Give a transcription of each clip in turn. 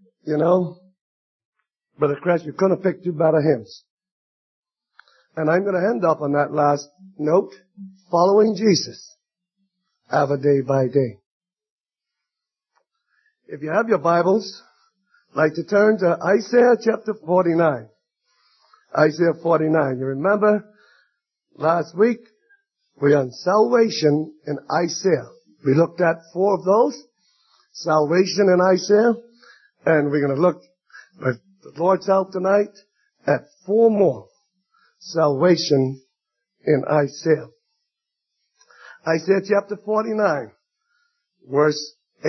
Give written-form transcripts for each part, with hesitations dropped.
You know, Brother Crash, you couldn't have picked two better hymns. And I'm going to end up on that last note, following Jesus, ever day by day. If you have your Bibles, I'd like to turn to Isaiah chapter 49. Isaiah 49. You remember last week we were on salvation in Isaiah. We looked at 4 of those. Salvation in Isaiah. And we're going to look, with the Lord's help tonight, at 4 more. Salvation in Isaiah. Isaiah chapter 49, verse 8.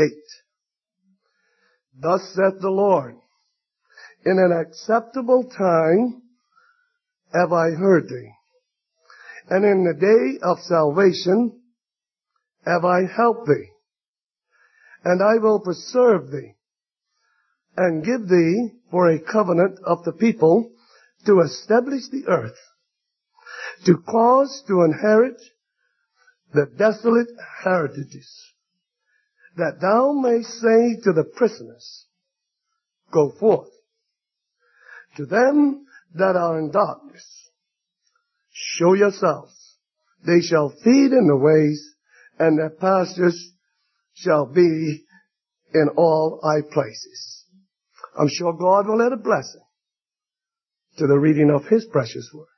Thus saith the Lord, in an acceptable time have I heard thee, and in the day of salvation have I helped thee, and I will preserve thee, and give thee for a covenant of the people to establish the earth, to cause to inherit the desolate heritages, that thou mayst say to the prisoners, go forth. To them that are in darkness, show yourselves. They shall feed in the ways, and their pastures shall be in all high places. I'm sure God will add a blessing to the reading of His precious word.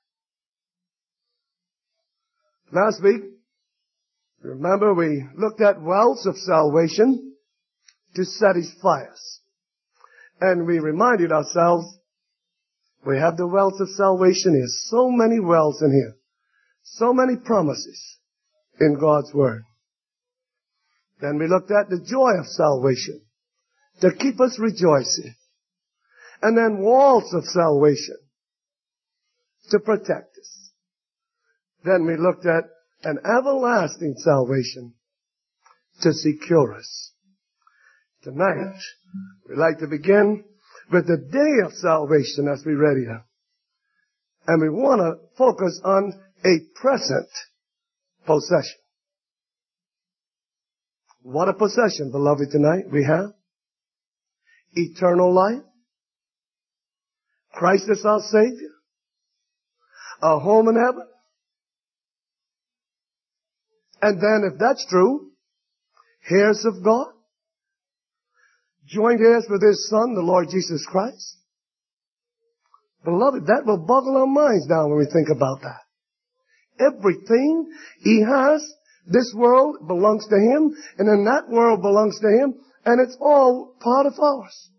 Last week, remember we looked at wells of salvation to satisfy us. And we reminded ourselves we have the wells of salvation here. So many wells in here. So many promises in God's word. Then we looked at the joy of salvation to keep us rejoicing. And then walls of salvation to protect us. Then we looked at an everlasting salvation to secure us. Tonight, we'd like to begin with the day of salvation as we read here. And we want to focus on a present possession. What a possession, beloved, tonight we have. Eternal life. Christ is our Savior. A home in heaven. And then if that's true, heirs of God. Joint heirs with His Son, the Lord Jesus Christ. Beloved, that will boggle our minds down when we think about that. Everything He has, this world belongs to Him, and then that world belongs to Him, and it's all part of ours.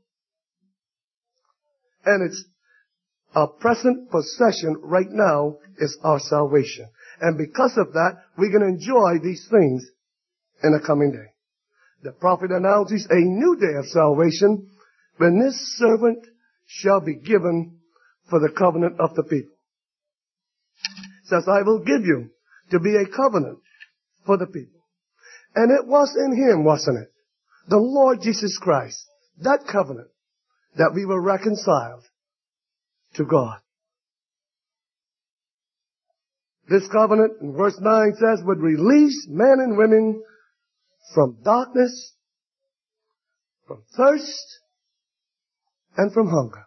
And it's our present possession right now is our salvation. And because of that, we can enjoy these things in the coming day. The prophet announces a new day of salvation when this servant shall be given for the covenant of the people. It says, I will give you to be a covenant for the people. And it was in Him, wasn't it? The Lord Jesus Christ, that covenant, that we were reconciled to God. This covenant, in verse 9 says, would release men and women from darkness, from thirst, and from hunger.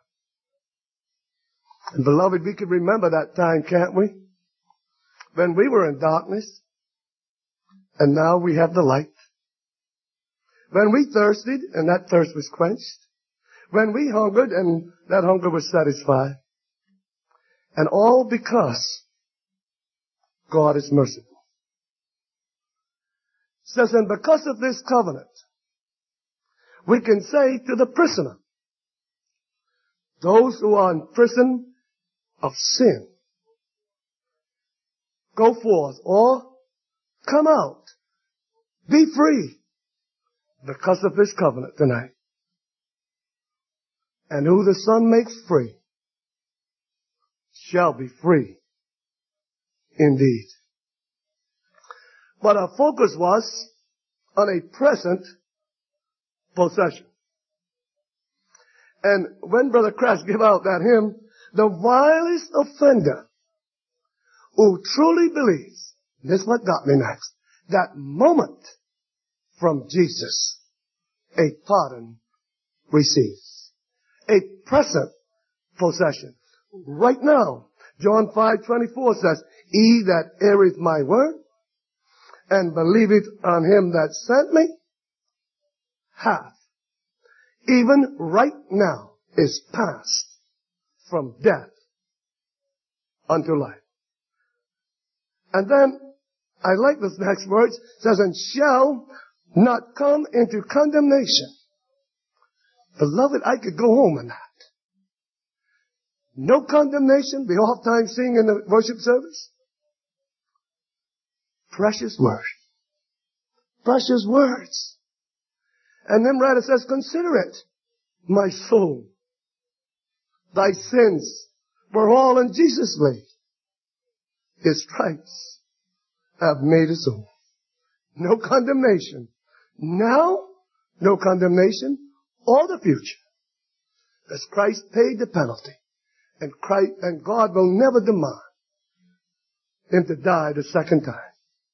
And beloved, we can remember that time, can't we? When we were in darkness, and now we have the light. When we thirsted, and that thirst was quenched. When we hungered, and that hunger was satisfied. And all because God is merciful. It says, and because of this covenant, we can say to the prisoner, those who are in prison of sin, go forth or come out, be free because of this covenant tonight. And who the Son makes free shall be free indeed. But our focus was on a present possession. And when Brother Crash gave out that hymn, the vilest offender who truly believes, this is what got me next, that moment from Jesus, a pardon receives. A present possession. Right now, John 5:24 says, He that heareth my word and believeth on him that sent me hath, even right now, is passed from death unto life. And then, I like this next words, it says, and shall not come into condemnation. Beloved, I could go home in that. No condemnation, we all time sing in the worship service. Precious words. Precious words. And then right it says, consider it, my soul. Thy sins were all in Jesus' laid. His stripes have made us whole. No condemnation. Now, no condemnation, or the future. Because Christ paid the penalty. And God will never demand him to die the second time.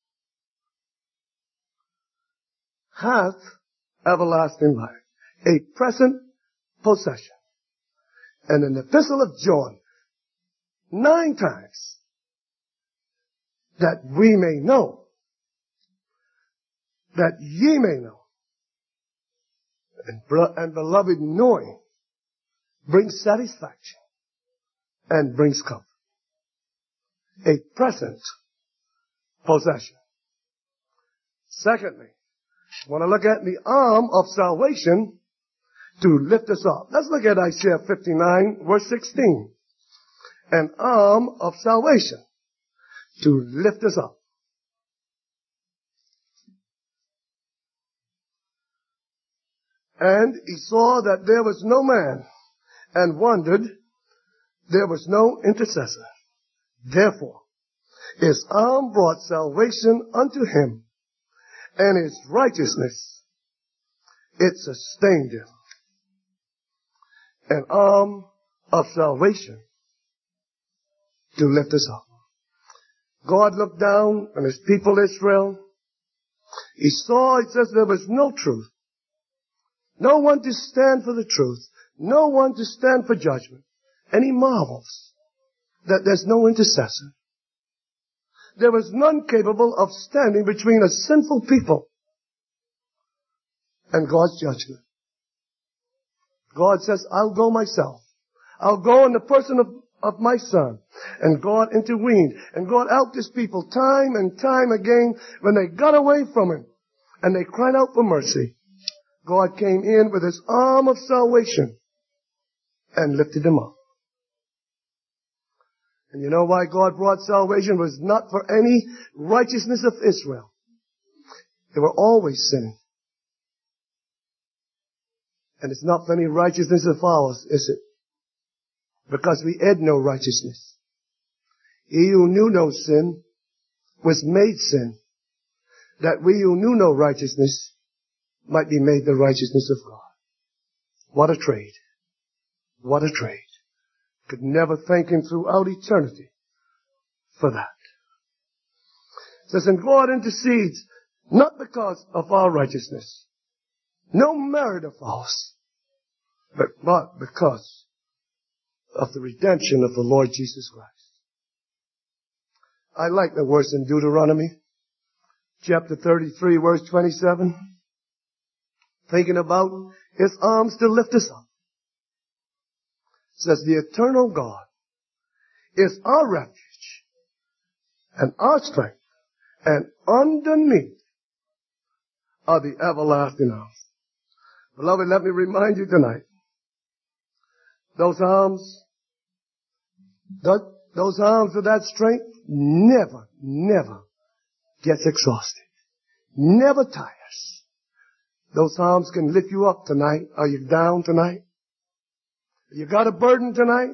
Hath everlasting life. A present possession. And in the epistle of John, 9 times, that we may know, that ye may know, and beloved, knowing brings satisfaction and brings comfort. A present possession. Secondly, I want to look at the arm of salvation to lift us up. Let's look at Isaiah 59, verse 16. An arm of salvation to lift us up. And he saw that there was no man, and wondered there was no intercessor. Therefore, his arm brought salvation unto him, and his righteousness, it sustained him. An arm of salvation to lift us up. God looked down on his people Israel. He saw, it says, there was no truth. No one to stand for the truth. No one to stand for judgment. And he marvels that there's no intercessor. There was none capable of standing between a sinful people and God's judgment. God says, I'll go myself. I'll go in the person of my son. And God intervened. And God helped his people time and time again when they got away from him and they cried out for mercy. God came in with his arm of salvation and lifted them up. And you know why God brought salvation? It was not for any righteousness of Israel. They were always sinning. And it's not for any righteousness of ours, is it? Because we had no righteousness. He who knew no sin was made sin, that we who knew no righteousness might be made the righteousness of God. What a trade. What a trade. Could never thank him throughout eternity for that. It says, and God intercedes not because of our righteousness, no merit of ours, but because of the redemption of the Lord Jesus Christ. I like the verse in Deuteronomy, chapter 33, verse 27. Thinking about his arms to lift us up. It says, the eternal God is our refuge and our strength, and underneath are the everlasting arms. Beloved, let me remind you tonight, those arms of that strength never gets exhausted. Never tires. Those arms can lift you up tonight. Are you down tonight? You got a burden tonight?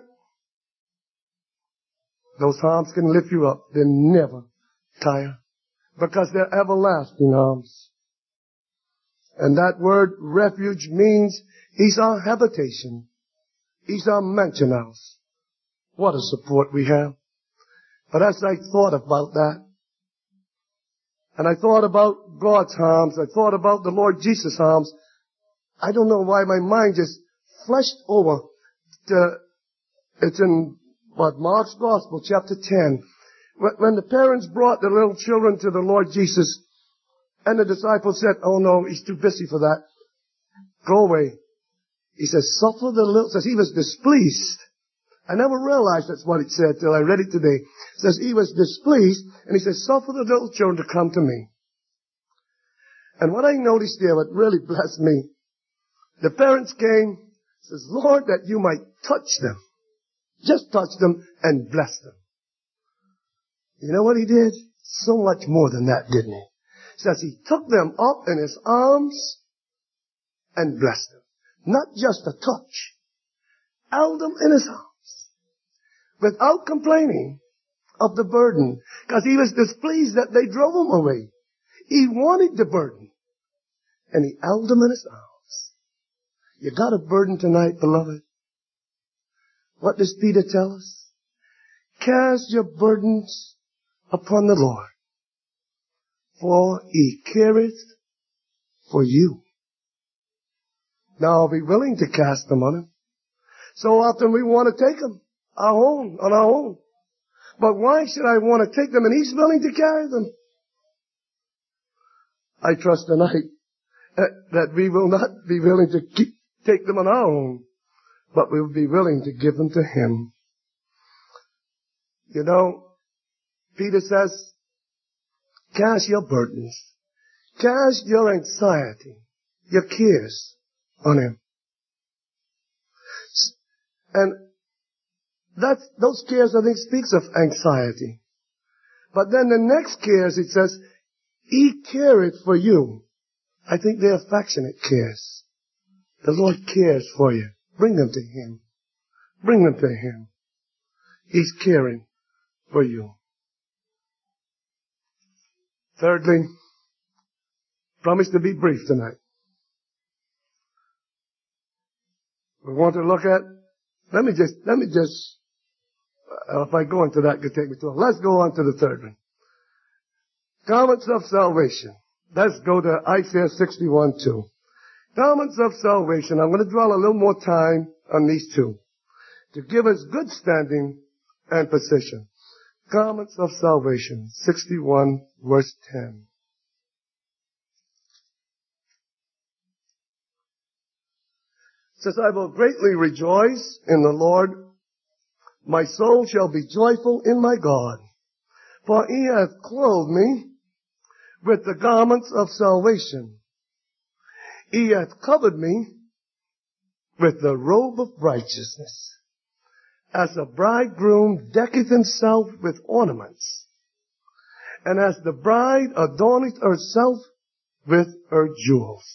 Those arms can lift you up. They never tire. Because they're everlasting arms. And that word refuge means he's our habitation. He's our mansion house. What a support we have. But as I thought about that, and I thought about God's arms, I thought about the Lord Jesus' arms, I don't know why my mind just fleshed over it's in Mark's Gospel, chapter 10. When the parents brought the little children to the Lord Jesus, and the disciples said, "Oh no, he's too busy for that. Go away." He says, "Suffer the little," says he was displeased. I never realized that's what it said till I read it today. It says he was displeased, and he says, "Suffer the little children to come to me." And what I noticed there, what really blessed me, the parents came, says, "Lord, that you might touch them." Just touch them and bless them. You know what he did? So much more than that, didn't he? It says he took them up in his arms and blessed them. Not just a touch. Held them in his arms. Without complaining of the burden. Because he was displeased that they drove him away. He wanted the burden. And he held them in his arms. You got a burden tonight, beloved? What does Peter tell us? Cast your burdens upon the Lord, for he careth for you. Now, are we willing to cast them on him? So often we want to take them on our own. But why should I want to take them and he's willing to carry them? I trust tonight that we will not be willing to take them on our own, but we will be willing to give them to him. You know, Peter says, cast your burdens, cast your anxiety, your cares on him. And those cares, I think, speaks of anxiety. But then the next cares, it says, he careth for you. I think they're affectionate cares. The Lord cares for you. Bring them to him. Bring them to him. He's caring for you. Thirdly, promise to be brief tonight. We want to look at, let me just, if I go into that, it could take me too long. Let's go on to the third one. Garments of salvation. Let's go to Isaiah 61:2. Garments of salvation. I'm going to dwell a little more time on these two to give us good standing and position. Garments of salvation. 61 verse 10. It says, I will greatly rejoice in the Lord. My soul shall be joyful in my God. For he hath clothed me with the garments of salvation. He hath covered me with the robe of righteousness, as a bridegroom decketh himself with ornaments, and as the bride adorneth herself with her jewels.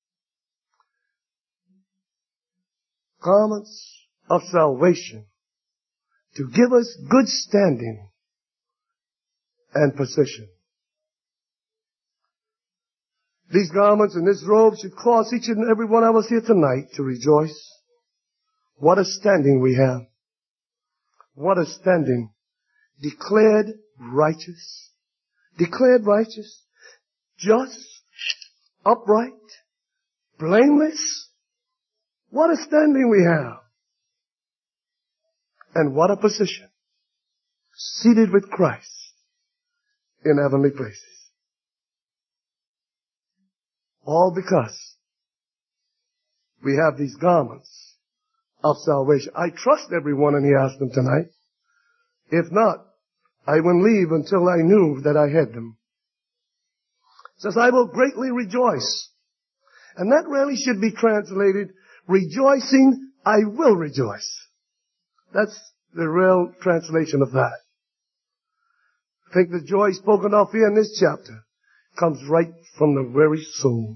Garments of salvation to give us good standing and position. These garments and this robe should cause each and every one of us here tonight to rejoice. What a standing we have. What a standing. Declared righteous. Declared righteous. Just. Upright. Blameless. What a standing we have. And what a position. Seated with Christ in heavenly places. All because we have these garments of salvation. I trust everyone in here has them tonight. If not, I wouldn't leave until I knew that I had them. It says, I will greatly rejoice. And that really should be translated, rejoicing, I will rejoice. That's the real translation of that. I think the joy spoken of here in this chapter comes right from the very soul.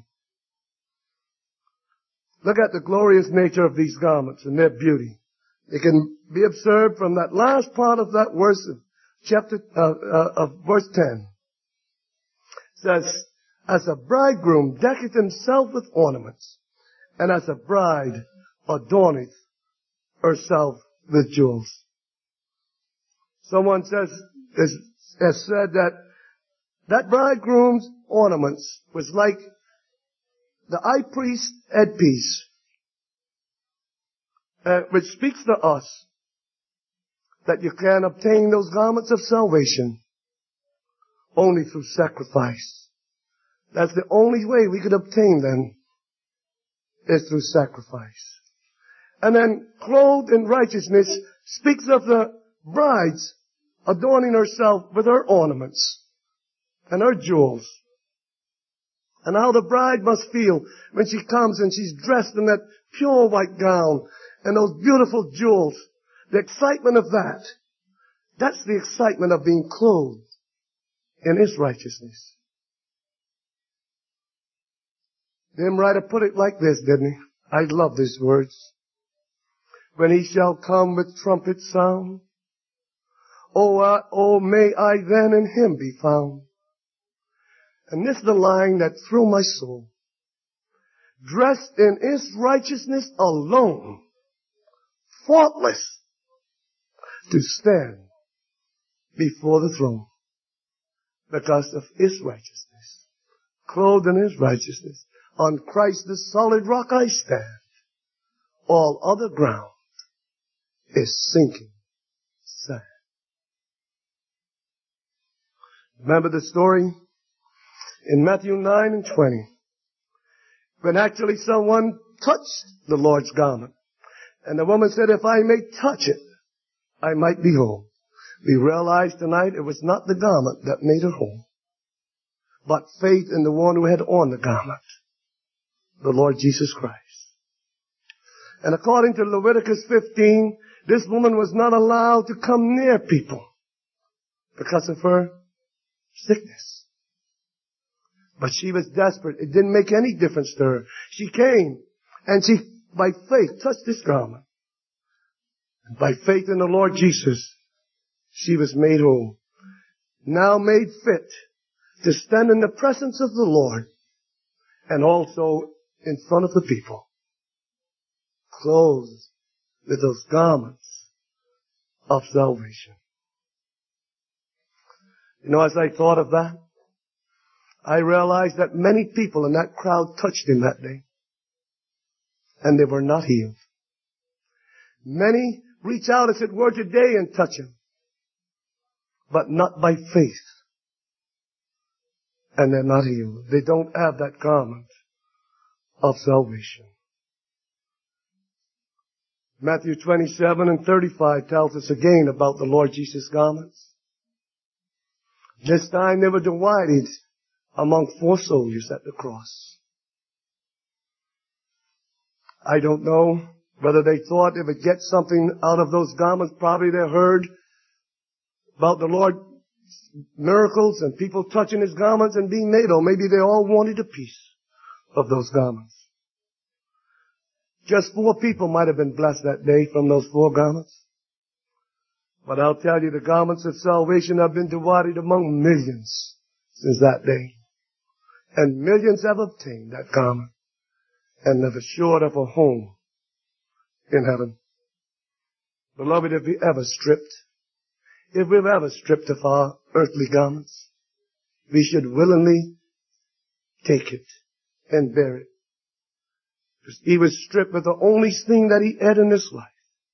Look at the glorious nature of these garments and their beauty. It can be observed from that last part of that verse of verse 10. It says, as a bridegroom decketh himself with ornaments, and as a bride adorneth herself with jewels. Someone has said that bridegroom's ornaments was like the high priest's headpiece. which speaks to us that you can obtain those garments of salvation only through sacrifice. That's the only way we could obtain them, is through sacrifice. And then clothed in righteousness speaks of the bride's adorning herself with her ornaments and her jewels. And how the bride must feel when she comes and she's dressed in that pure white gown and those beautiful jewels. The excitement of that. That's the excitement of being clothed in His righteousness. The hymn writer put it like this, didn't he? I love these words. When He shall come with trumpet sound, oh, may I then in Him be found. And this is the line that threw my soul. Dressed in His righteousness alone, faultless, to stand before the throne. Because of His righteousness. Clothed in His righteousness. On Christ the solid rock I stand. All other ground is sinking sand. Remember the story in Matthew 9 and 20. When actually someone touched the Lord's garment. And the woman said, if I may touch it, I might be whole. We realize tonight it was not the garment that made her whole, but faith in the one who had on the garment, the Lord Jesus Christ. And according to Leviticus 15, this woman was not allowed to come near people because of her sickness. But she was desperate. It didn't make any difference to her. She came and she, by faith, touched this garment. And by faith in the Lord Jesus, she was made whole. Now made fit to stand in the presence of the Lord and also in front of the people. Clothed with those garments of salvation. You know, as I thought of that, I realized that many people in that crowd touched Him that day. And they were not healed. Many reach out as it were today and touch Him. But not by faith. And they're not healed. They don't have that garment of salvation. Matthew 27 and 35 tells us again about the Lord Jesus' garments. This time they were divided among 4 soldiers at the cross. I don't know whether they thought they would get something out of those garments. Probably they heard about the Lord's miracles and people touching His garments and being made whole. Maybe they all wanted a piece of those garments. Just 4 people might have been blessed that day from those 4 garments. But I'll tell you, the garments of salvation have been divided among millions since that day. And millions have obtained that garment and have assured of a home in heaven. Beloved, if we've ever stripped of our earthly garments, we should willingly take it and bear it. Because He was stripped with the only thing that He had in this life.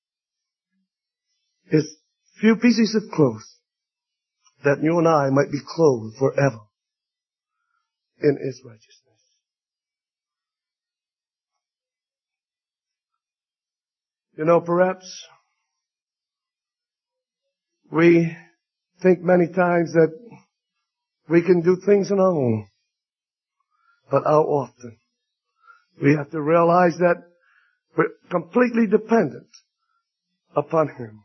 His few pieces of clothes, that you and I might be clothed forever in His righteousness. You know, perhaps we think many times that we can do things on our own. But how often we have to realize that we're completely dependent upon Him.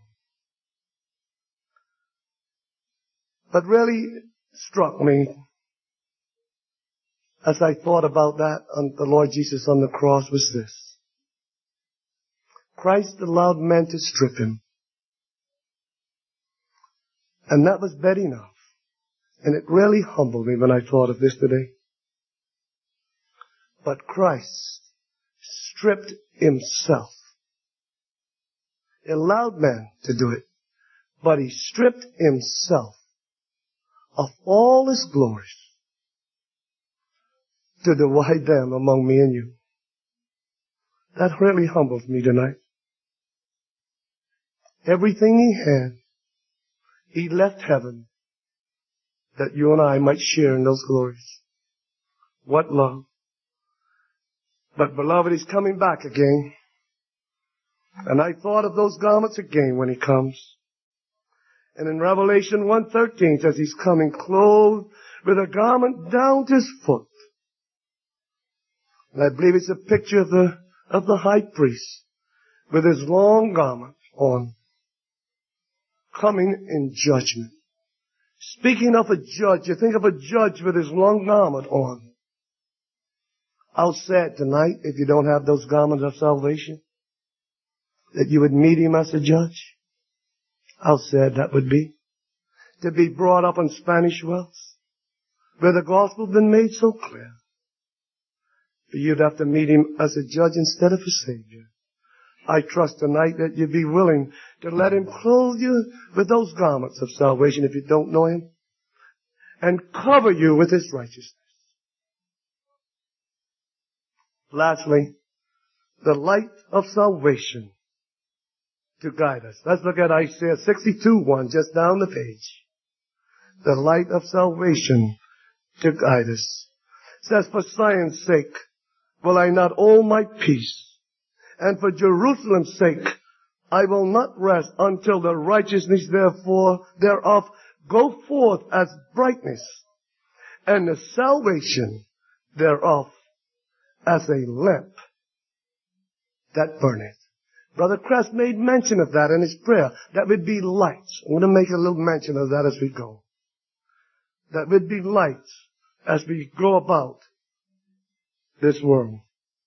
But really struck me as I thought about that on the Lord Jesus on the cross was this. Christ allowed men to strip Him. And that was bad enough. And it really humbled me when I thought of this today. But Christ stripped Himself. He allowed men to do it. But He stripped Himself of all His glories to divide them among me and you. That really humbles me tonight. everything he had. He left heaven that you and I might share in those glories. What love. But beloved, he's coming back again. And I thought of those garments again when he comes. And in Revelation 1:13 says he's coming clothed with a garment down to his foot. And I believe it's a picture of the high priest with his long garment on, coming in judgment. Speaking of a judge, you think of a judge with his long garment on. How sad tonight if you don't have those garments of salvation, that you would meet him as a judge. How sad that would be. To be brought up in Spanish Wells, where the gospel has been made so clear. But you'd have to meet him as a judge instead of a savior. I trust tonight that you'd be willing to let him clothe you with those garments of salvation if you don't know him, and cover you with his righteousness. Lastly, the light of salvation to guide us. Let's look at Isaiah 62:1, just down the page. The light of salvation to guide us. It says, for Zion's sake will I not hold my peace, and for Jerusalem's sake I will not rest until the righteousness thereof go forth as brightness, and the salvation thereof as a lamp that burneth. Brother Crest made mention of that in his prayer. That would be lights. I'm going to make a little mention of that as we go. That would be lights as we go about this world.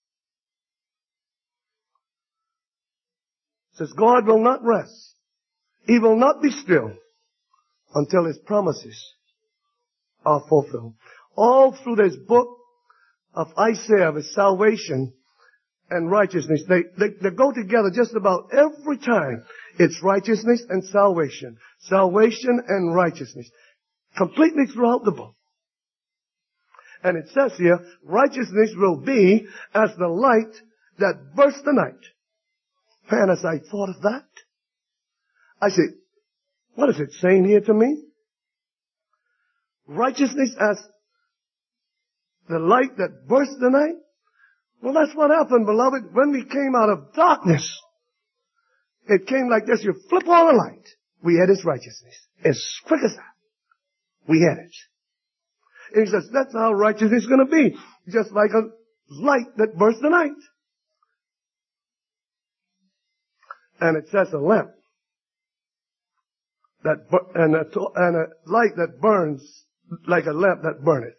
It says God will not rest. He will not be still until his promises are fulfilled. All through this book of Isaiah, with salvation and righteousness, they go together just about every time. It's righteousness and salvation. Salvation and righteousness. Completely throughout the book. And it says here, righteousness will be as the light that bursts the night. Man, as I thought of that, I said, what is it saying here to me? Righteousness as the light that bursts the night? Well, that's what happened, beloved, when we came out of darkness. It came like this. You flip on the light. We had his righteousness. As quick as that. We had it. And he says, that's how righteousness is going to be. Just like a light that bursts the night. And it says a lamp. And a light that burns like a lamp that burneth.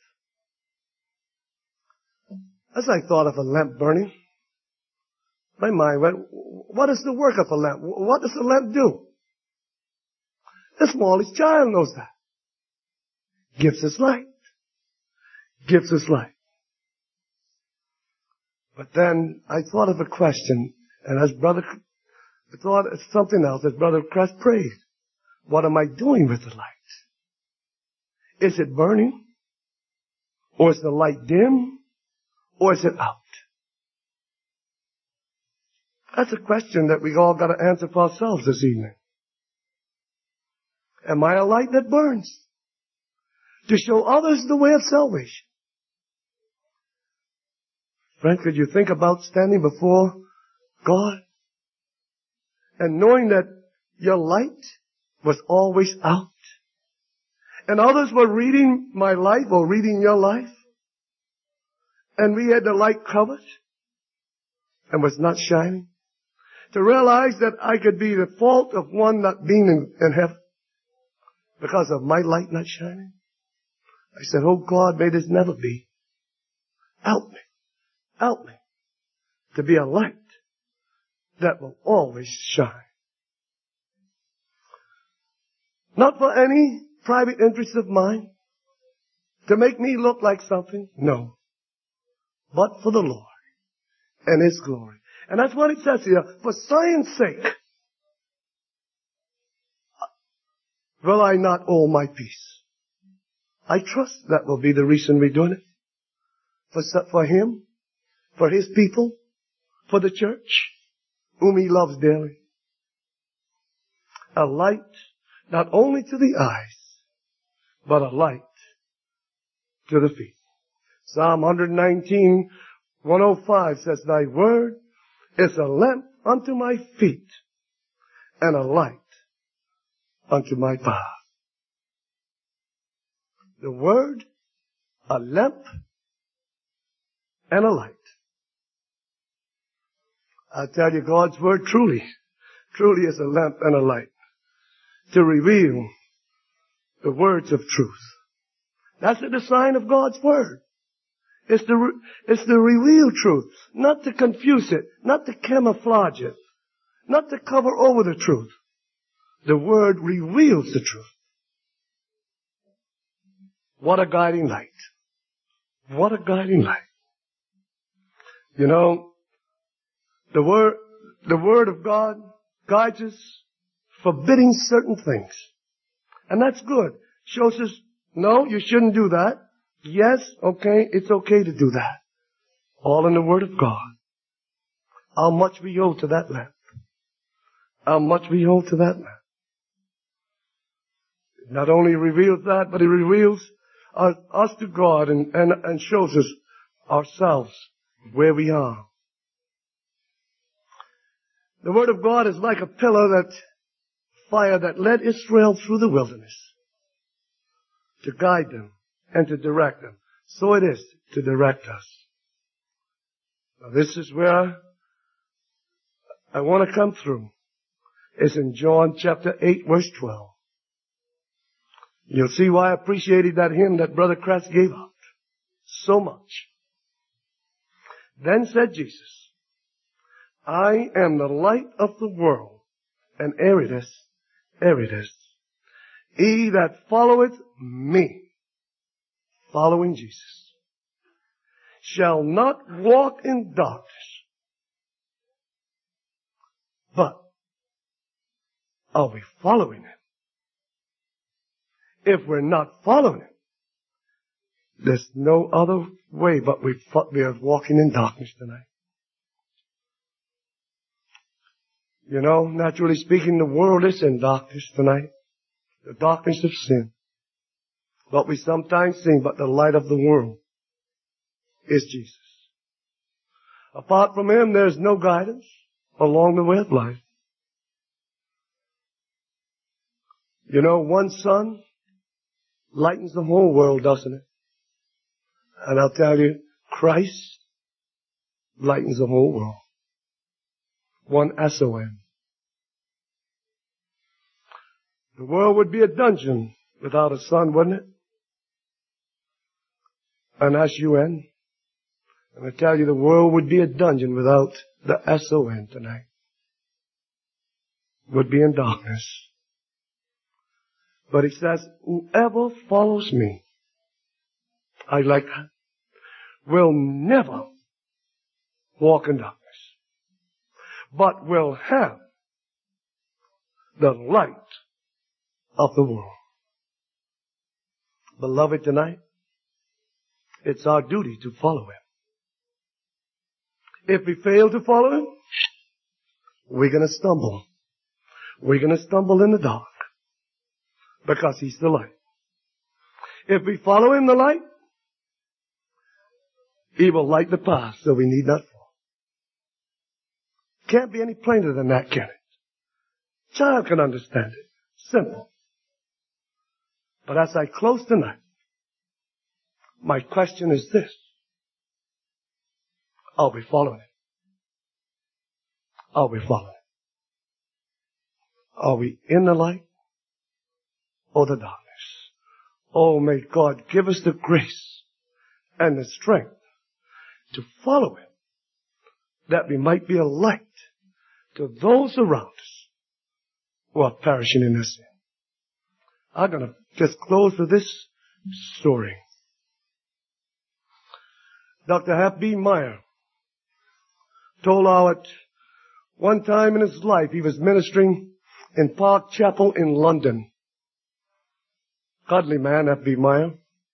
As I thought of a lamp burning, my mind went, what is the work of a lamp? What does a lamp do? The smallest child knows that. Gives us light. Gives us light. But then I thought of a question, and I thought of something else as Brother Crest prayed. What am I doing with the light? Is it burning? Or is the light dim? Or is it out? That's a question that we all got to answer for ourselves this evening. Am I a light that burns? To show others the way of salvation. Friend, could you think about standing before God and knowing that your light was always out? And others were reading my life or reading your life, and we had the light covered and was not shining. To realize that I could be the fault of one not being in heaven because of my light not shining. I said, oh God, may this never be. Help me to be a light that will always shine. Not for any private interest of mine, to make me look like something, no. But for the Lord and his glory. And that's what it says here. For Zion's sake will I not hold my peace. I trust that will be the reason we're doing it. For him, for his people, for the church, whom he loves dearly. A light not only to the eyes, but a light to the feet. Psalm 119:105 says, Thy word is a lamp unto my feet and a light unto my path. The word, a lamp and a light. I tell you, God's word truly is a lamp and a light to reveal the words of truth. That's the design of God's word. It's to reveal truth, not to confuse it, not to camouflage it, not to cover over the truth. The word reveals the truth. What a guiding light. What a guiding light. You know, the word of God guides us forbidding certain things. And that's good. Shows us, no, you shouldn't do that. Yes, okay, it's okay to do that. All in the word of God. How much we owe to that lamp. How much we owe to that lamp. It not only reveals that, but it reveals us to God and shows us ourselves where we are. The word of God is like a pillar fire that led Israel through the wilderness to guide them and to direct them. So it is to direct us. Now this is where I want to come through. It's in John chapter 8 verse 12. You'll see why I appreciated that hymn that Brother Kratz gave out so much. Then said Jesus, I am the light of the world, and ere it is, he that followeth me, following Jesus, shall not walk in darkness, but are we following him? If we're not following him, there's no other way but we are walking in darkness tonight. You know, naturally speaking, the world is in darkness tonight. The darkness of sin. But we sometimes sing, but the light of the world is Jesus. Apart from him, there's no guidance along the way of life. You know, one sun lightens the whole world, doesn't it? And I'll tell you, Christ lightens the whole world. One S-O-N. The world would be a dungeon without a sun, wouldn't it? An S-U-N. And I tell you, the world would be a dungeon without the S-O-N tonight. Would be in darkness. But it says, whoever follows me, I like that, will never walk in darkness, but will have the light of the world. Beloved, tonight, it's our duty to follow him. If we fail to follow him, we're going to stumble. We're going to stumble in the dark because he's the light. If we follow him, the light, he will light the path so we need not fall. Can't be any plainer than that, can it? Child can understand it. Simple. But as I close tonight, my question is this. Are we following it? Are we following it? Are we in the light or the darkness? Oh, may God give us the grace and the strength to follow him, that we might be a light to those around us who are perishing in their sin. I'm going to just close with this story. Dr. Hap B. Meyer told how at one time in his life he was ministering in Park Chapel in London. Godly man, Hap B. Meyer.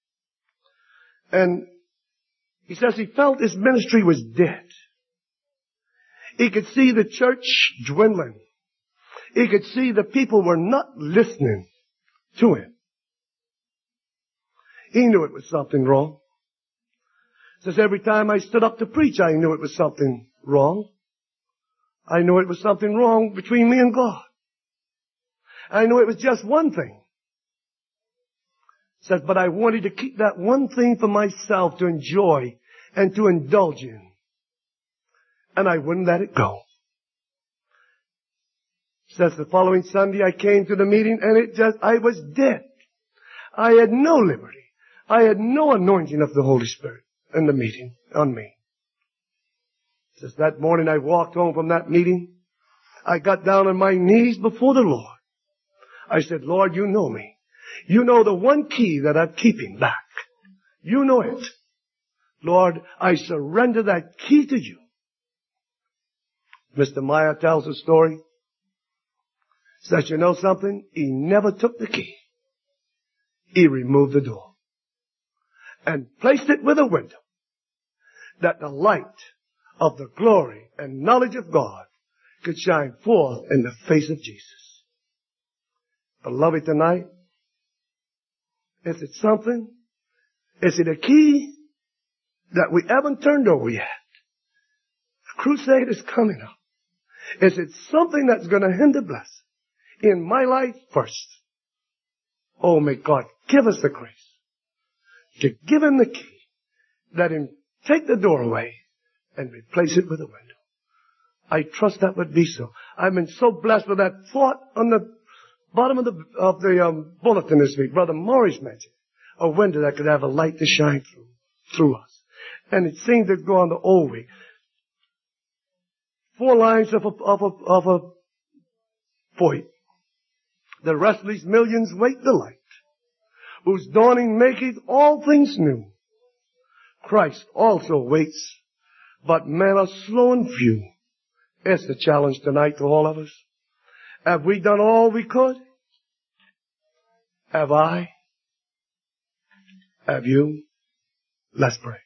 And he says he felt his ministry was dead. He could see the church dwindling. He could see the people were not listening to him. He knew it was something wrong. Says every time I stood up to preach, I knew it was something wrong. I knew it was something wrong between me and God. I knew it was just one thing. Says, but I wanted to keep that one thing for myself to enjoy and to indulge in. And I wouldn't let it go. Says the following Sunday I came to the meeting and I was dead. I had no liberty. I had no anointing of the Holy Spirit in the meeting on me. Says that morning I walked home from that meeting. I got down on my knees before the Lord. I said, Lord, you know me. You know the one key that I'm keeping back. You know it. Lord, I surrender that key to you. Mr. Meyer tells a story. Says, you know something? He never took the key. He removed the door and placed it with a window that the light of the glory and knowledge of God could shine forth in the face of Jesus. Beloved, tonight, is it something? Is it a key that we haven't turned over yet? The crusade is coming up. Is it something that's going to hinder blessing in my life first? Oh, may God give us the grace to give him the key. Let him take the door away and replace it with a window. I trust that would be so. I've been so blessed with that thought on the bottom of the bulletin this week. Brother Morris mentioned a window that could have a light to shine through us. And it seemed to go on the old way. 4 lines of a poet. The restless millions wait the light, whose dawning maketh all things new. Christ also waits, but men are slow and few. It's the challenge tonight to all of us. Have we done all we could? Have I? Have you? Let's pray.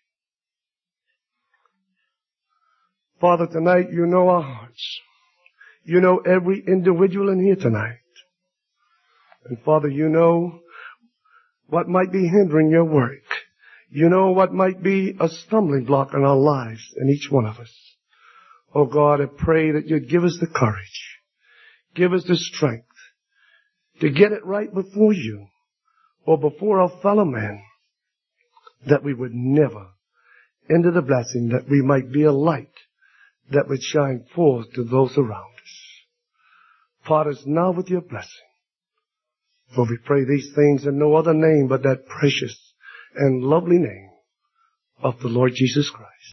Father, tonight you know our hearts. You know every individual in here tonight. And Father, you know what might be hindering your work. You know what might be a stumbling block in our lives, in each one of us. Oh God, I pray that you'd give us the courage, give us the strength to get it right before you or before our fellow man, that we would never enter the blessing, that we might be a light that would shine forth to those around us. Part us now with your blessing. For we pray these things in no other name but that precious and lovely name of the Lord Jesus Christ.